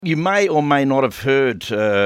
You may or may not have heard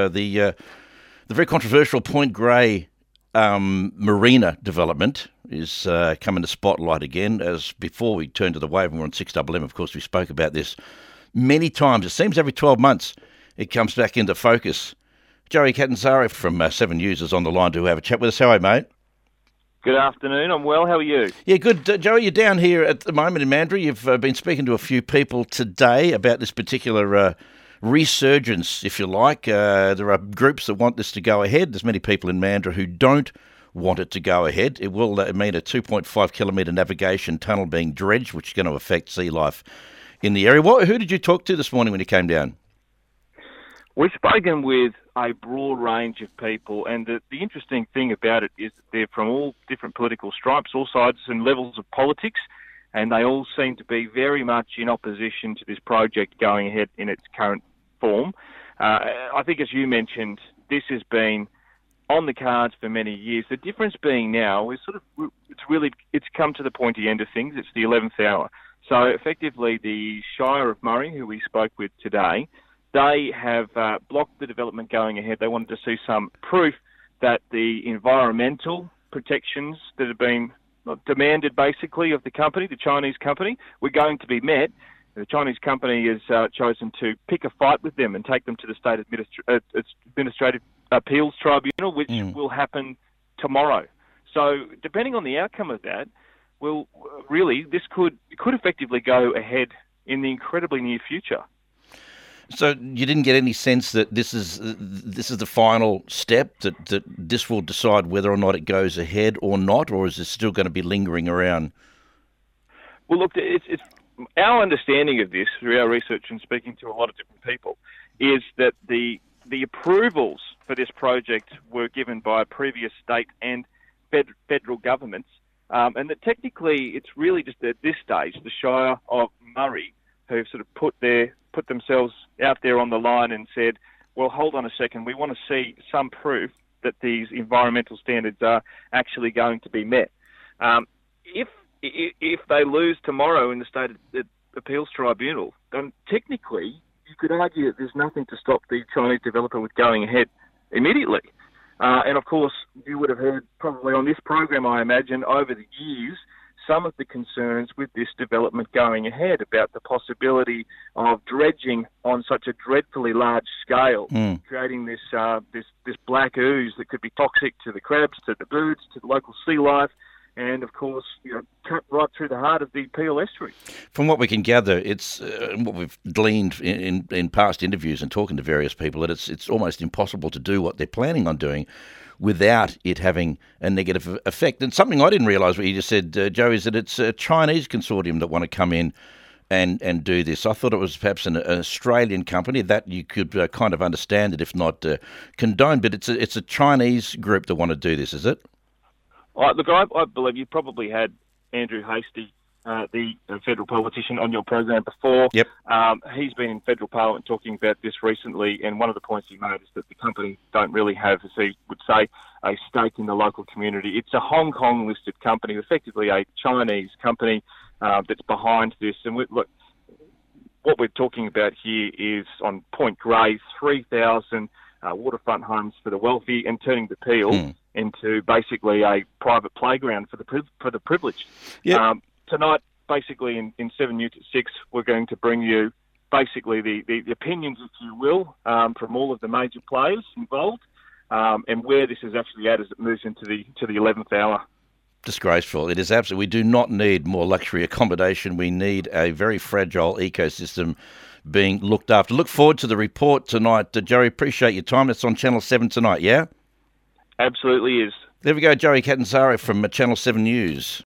the very controversial Point Grey marina development is coming to spotlight again. As before we turn to the wave and we're on 6MM, of course, we spoke about this many times. It seems every 12 months it comes back into focus. Joey Catanzaro from 7 News is on the line to have a chat with us. How are you, mate? Good afternoon. I'm well. How are you? Yeah, good. Joey, you're down here at the moment in Mandurah. You've been speaking to a few people today about this particular resurgence, if you like. There are groups that want this to go ahead. There's many people in Mandurah who don't want it to go ahead. It will mean a 2.5 kilometre navigation tunnel being dredged, which is going to affect sea life in the area. Who did you talk to this morning when you came down? We've spoken with a broad range of people, and the interesting thing about it is that they're from all different political stripes, all sides and levels of politics, and they all seem to be very much in opposition to this project going ahead in its current form. I think, as you mentioned, this has been on the cards for many years. The difference being now is it's come to the pointy end of things. It's the 11th hour. So effectively, the Shire of Murray, who we spoke with today, they have blocked the development going ahead. They wanted to see some proof that the environmental protections that have been demanded basically of the company, the Chinese company, were going to be met. The Chinese company has chosen to pick a fight with them and take them to the State Administrative Appeals Tribunal, which will happen tomorrow. So depending on the outcome of that, this could effectively go ahead in the incredibly near future. So you didn't get any sense that this is the final step, that this will decide whether or not it goes ahead or not, or is this still going to be lingering around? Well, look, it's our understanding of this through our research and speaking to a lot of different people is that the approvals for this project were given by previous state and federal governments, and that technically it's really just at this stage the Shire of Murray who've sort of put themselves out there on the line and said, well, hold on a second, we want to see some proof that these environmental standards are actually going to be met. If they lose tomorrow in the State Appeals Tribunal, then technically you could argue that there's nothing to stop the Chinese developer with going ahead immediately. And of course, you would have heard probably on this program, I imagine, over the years, some of the concerns with this development going ahead about the possibility of dredging on such a dreadfully large scale, creating this black ooze that could be toxic to the crabs, to the birds, to the local sea life, and of course, cut right through the heart of the Peel Estuary. From what we can gather, it's what we've gleaned in past interviews and talking to various people, that it's almost impossible to do what they're planning on doing without it having a negative effect. And something I didn't realise, what you just said, Joe, is that it's a Chinese consortium that want to come in and do this. I thought it was perhaps an Australian company. That you could kind of understand it, if not condone, but it's a Chinese group that want to do this, is it? Look, I believe you probably had Andrew Hastie, the federal politician, on your program before. Yep. He's been in federal parliament talking about this recently, and one of the points he made is that the company don't really have, as he would say, a stake in the local community. It's a Hong Kong-listed company, effectively a Chinese company that's behind this. And look, what we're talking about here is on Point Grey, 3,000 waterfront homes for the wealthy, and turning the Peel into basically a private playground for the privileged. Yep. Tonight, basically in 7 News at 6, we're going to bring you basically the opinions, if you will, from all of the major players involved, and where this is actually at as it moves into the 11th hour. Disgraceful. It is absolutely. We do not need more luxury accommodation. We need a very fragile ecosystem being looked after. Look forward to the report tonight. Joey, appreciate your time. It's on Channel 7 tonight, yeah? Absolutely is. There we go, Joey Catanzaro from Channel 7 News.